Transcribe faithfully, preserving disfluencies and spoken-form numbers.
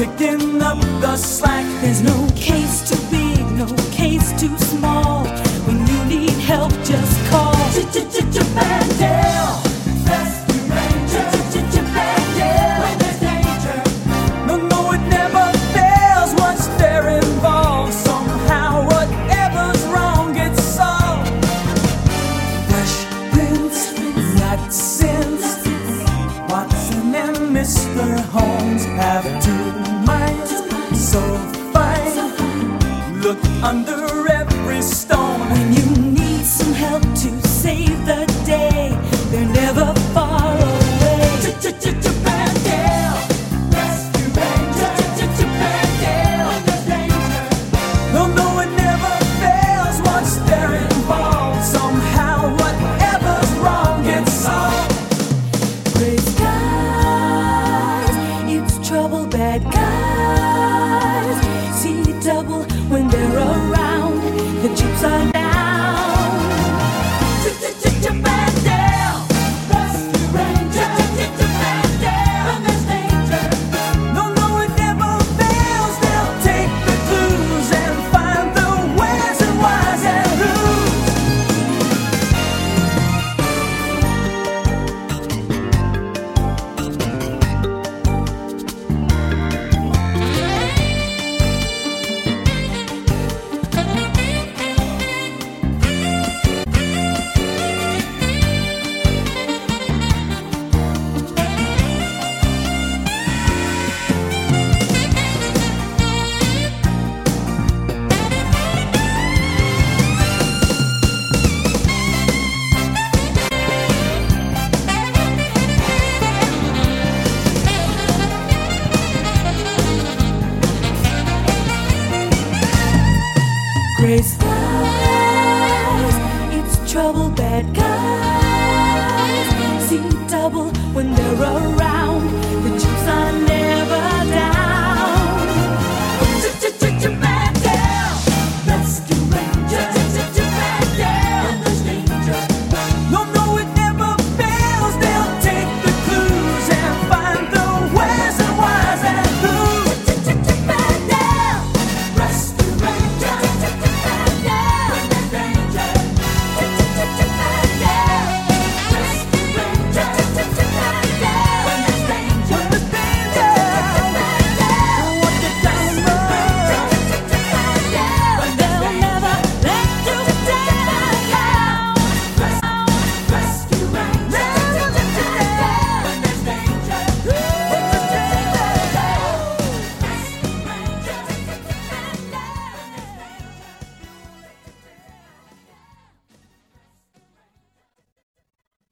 picking up the slack. There's no case too big, no case too small. When you need help, just call Ch-ch-ch-Ch-Bandale Rescue Ranger. Ch-ch-ch-Bandale when there's danger. No, no, it never fails once they're involved. Somehow whatever's wrong gets solved. Fresh Prince, not since Watson and Mister Holmes have two minds so fine. Look under every stone. When you need some help to save the day, they're never far away. Ch-ch-ch-Bandale Rescue Ranger. Ch-ch-ch-Bandale when there's danger. No, no, it never fails once they're involved. Somehow whatever's wrong gets solved. Praise guys, it's trouble, bad guys. See double when they're around. The chips are down. Ch-ch-ch-Bandale Rescue Ranger. Ch-ch-ch-Bandale when there's danger. No, no, it never fails. They'll take the clues and find the where's and why's and who's. Grace guys, it's trouble, bad guys. See double when they're around.